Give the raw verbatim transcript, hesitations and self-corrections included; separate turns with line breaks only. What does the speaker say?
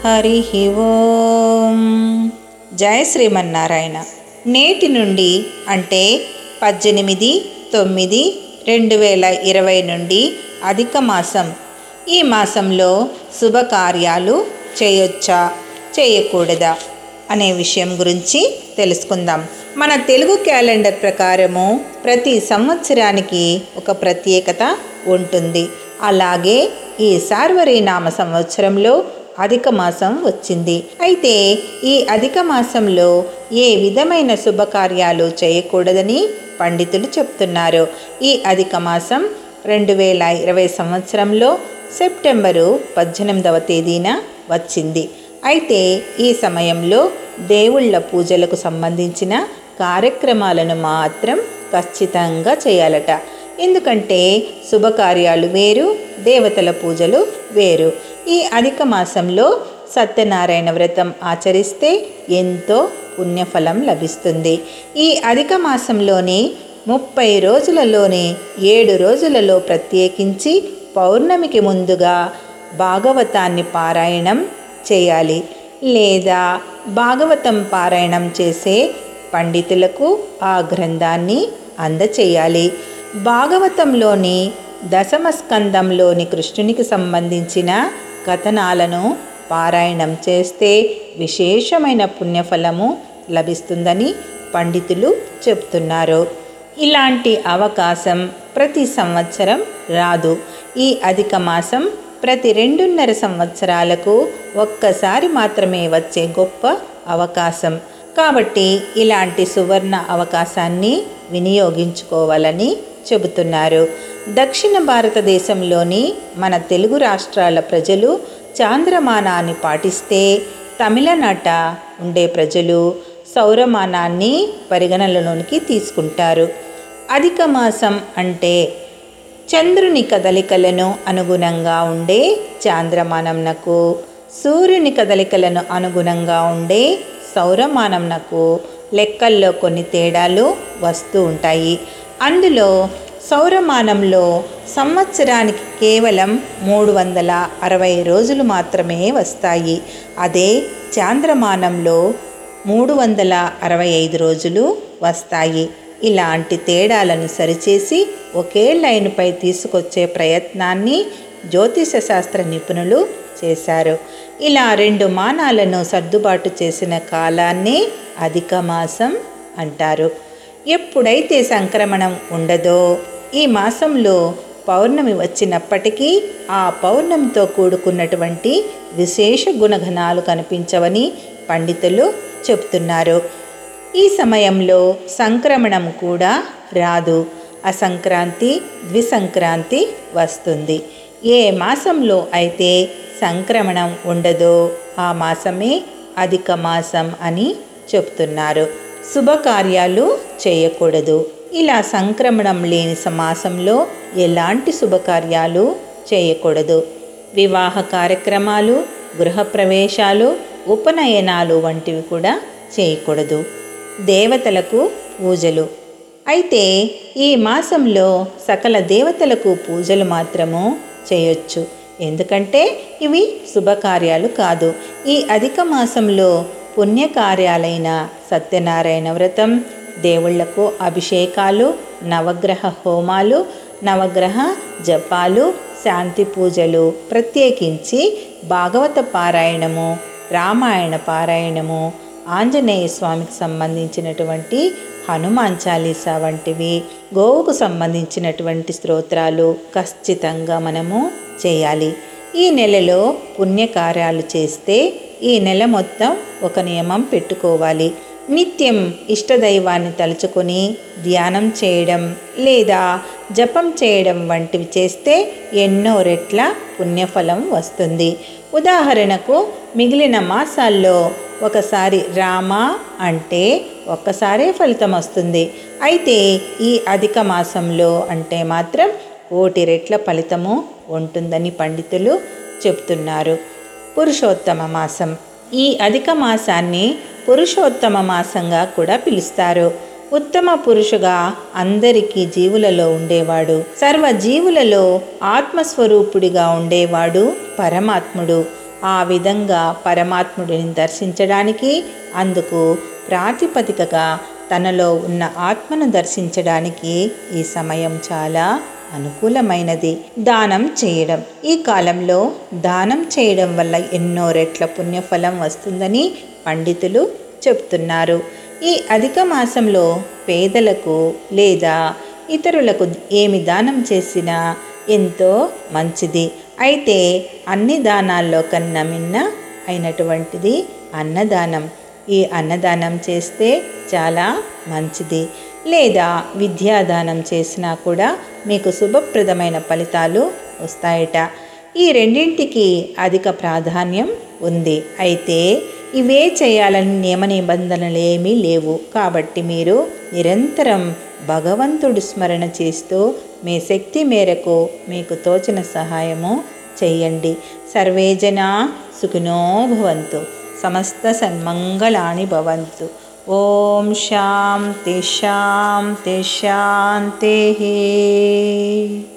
హరి ఓం. జయ శ్రీమన్నారాయణ. నేటి నుండి అంటే పద్దెనిమిది తొమ్మిది రెండు వేల ఇరవై నుండి అధిక మాసం. ఈ మాసంలో శుభకార్యాలు చేయొచ్చా చేయకూడదా అనే విషయం గురించి తెలుసుకుందాం. మన తెలుగు క్యాలెండర్ ప్రకారము ప్రతి సంవత్సరానికి ఒక ప్రత్యేకత ఉంటుంది. అలాగే ఈ సార్వరీనామ సంవత్సరంలో అధిక మాసం వచ్చింది. అయితే ఈ అధిక మాసంలో ఏ విధమైన శుభకార్యాలు చేయకూడదని పండితులు చెప్తున్నారు. ఈ అధిక మాసం రెండు వేల ఇరవై సంవత్సరంలో సెప్టెంబరు పద్దెనిమిదవ తేదీన వచ్చింది. అయితే ఈ సమయంలో దేవుళ్ళ పూజలకు సంబంధించిన కార్యక్రమాలను మాత్రం ఖచ్చితంగా చేయాలట. ఎందుకంటే శుభకార్యాలు వేరు, దేవతల పూజలు వేరు. ఈ అధిక మాసంలో సత్యనారాయణ వ్రతం ఆచరిస్తే ఎంతో పుణ్యఫలం లభిస్తుంది. ఈ అధిక మాసంలోని ముప్పై రోజులలోని ఏడు రోజులలో ప్రత్యేకించి పౌర్ణమికి ముందుగా భాగవతాన్ని పారాయణం చేయాలి. లేదా భాగవతం పారాయణం చేసే పండితులకు ఆ గ్రంథాన్ని అందచేయాలి. భాగవతంలోని దశమ స్కందంలోని కృష్ణునికి సంబంధించిన కథనాలను పారాయణం చేస్తే విశేషమైన పుణ్యఫలము లభిస్తుందని పండితులు చెప్తున్నారు. ఇలాంటి అవకాశం ప్రతి సంవత్సరం రాదు. ఈ అధిక మాసం ప్రతి రెండున్నర సంవత్సరాలకు ఒక్కసారి మాత్రమే వచ్చే గొప్ప అవకాశం. కాబట్టి ఇలాంటి సువర్ణ అవకాశాన్ని వినియోగించుకోవాలని చెబుతున్నారు. దక్షిణ భారతదేశంలోని మన తెలుగు రాష్ట్రాల ప్రజలు చాంద్రమానాన్ని పాటిస్తే, తమిళనాట ఉండే ప్రజలు సౌరమానాన్ని పరిగణనలోనికి తీసుకుంటారు. అధిక మాసం అంటే చంద్రుని కదలికలను అనుగుణంగా ఉండే చాంద్రమానంనకు, సూర్యుని కదలికలను అనుగుణంగా ఉండే సౌరమానంనకు లెక్కల్లో కొన్ని తేడాలు వస్తూ ఉంటాయి. అందులో సౌరమానంలో సంవత్సరానికి కేవలం మూడు వందల అరవై రోజులు మాత్రమే వస్తాయి. అదే చాంద్రమానంలో మూడు వందల అరవై ఐదు రోజులు వస్తాయి. ఇలాంటి తేడాలను సరిచేసి ఒకే లైన్పై తీసుకొచ్చే ప్రయత్నాన్ని జ్యోతిష శాస్త్ర నిపుణులు చేశారు. ఇలా రెండు మానాలను సర్దుబాటు చేసిన కాలాన్ని అధిక మాసం అంటారు. ఎప్పుడైతే సంక్రమణం ఉండదో ఈ మాసంలో పౌర్ణమి వచ్చినప్పటికీ ఆ పౌర్ణమితో కూడుకున్నటువంటి విశేష గుణగణాలు కనిపించవని పండితులు చెప్తున్నారు. ఈ సమయంలో సంక్రమణం కూడా రాదు. అసంక్రాంతి, ద్విసంక్రాంతి వస్తుంది. ఏ మాసంలో అయితే సంక్రమణం ఉండదో ఆ మాసమే అధిక మాసం అని చెప్తున్నారు. శుభకార్యాలు చేయకూడదు. ఇలా సంక్రమణం లేని మాసంలో ఎలాంటి శుభకార్యాలు చేయకూడదు. వివాహ కార్యక్రమాలు, గృహప్రవేశాలు, ఉపనయనాలు వంటివి కూడా చేయకూడదు. దేవతలకు పూజలు. అయితే ఈ మాసంలో సకల దేవతలకు పూజలు మాత్రము చేయొచ్చు. ఎందుకంటే ఇవి శుభకార్యాలు కాదు. ఈ అధిక మాసంలో పుణ్యకార్యాలైన సత్యనారాయణ వ్రతం, దేవుళ్లకు అభిషేకాలు, నవగ్రహ హోమాలు, నవగ్రహ జపాలు, శాంతి పూజలు, ప్రత్యేకించి భాగవత పారాయణము, రామాయణ పారాయణము, ఆంజనేయ స్వామికి సంబంధించినటువంటి హనుమాన్ చాలీసా వంటివి, గోవుకు సంబంధించినటువంటి స్తోత్రాలు ఖచ్చితంగా మనము చేయాలి. ఈ నెలలో పుణ్యకార్యాలు చేస్తే ఈ నెల మొత్తం ఒక నియమం పెట్టుకోవాలి. నిత్యం ఇష్టదైవాన్ని తలుచుకొని ధ్యానం చేయడం లేదా జపం చేయడం వంటివి చేస్తే ఎన్నో రెట్ల పుణ్యఫలం వస్తుంది. ఉదాహరణకు మిగిలిన మాసాల్లో ఒకసారి రామ అంటే ఒక్కసారే ఫలితం వస్తుంది. అయితే ఈ అధిక మాసంలో అంటే మాత్రం కోటి రెట్ల ఫలితము ఉంటుందని పండితులు చెప్తున్నారు. పురుషోత్తమ మాసం. ఈ అధిక మాసాన్ని పురుషోత్తమ మాసంగా కూడా పిలుస్తారు. ఉత్తమ పురుషుగా అందరికీ జీవులలో ఉండేవాడు, సర్వ జీవులలో ఆత్మస్వరూపుడిగా ఉండేవాడు పరమాత్ముడు. ఆ విధంగా పరమాత్ముడిని దర్శించడానికి, అందుకు ప్రాతిపదికగా తనలో ఉన్న ఆత్మను దర్శించడానికి ఈ సమయం చాలా అనుకూలమైనది. దానం చేయడం. ఈ కాలంలో దానం చేయడం వల్ల ఎన్నో రెట్ల పుణ్యఫలం వస్తుందని పండితులు చెప్తున్నారు. ఈ అధిక మాసంలో పేదలకు లేదా ఇతరులకు ఏమి దానం చేసినా ఎంతో మంచిది. అయితే అన్ని దానాల్లో కన్నా మిన్న అయినటువంటిది అన్నదానం. ఈ అన్నదానం చేస్తే చాలా మంచిది. లేదా విద్యాదానం చేసినా కూడా మీకు శుభప్రదమైన ఫలితాలు వస్తాయట. ఈ రెండింటికి అధిక ప్రాధాన్యం ఉంది. అయితే ఇవే చేయాలని నియమ నిబంధనలు ఏమీ లేవు. కాబట్టి మీరు నిరంతరం భగవంతుడి స్మరణ చేస్తూ మీ శక్తి మేరకు మీకు తోచిన సహాయము చెయ్యండి. సర్వే జనా సుఖినో భవంతు. సమస్త సన్మంగళాని భవంతు. ఓం శాంతి శాంతి శాంతి.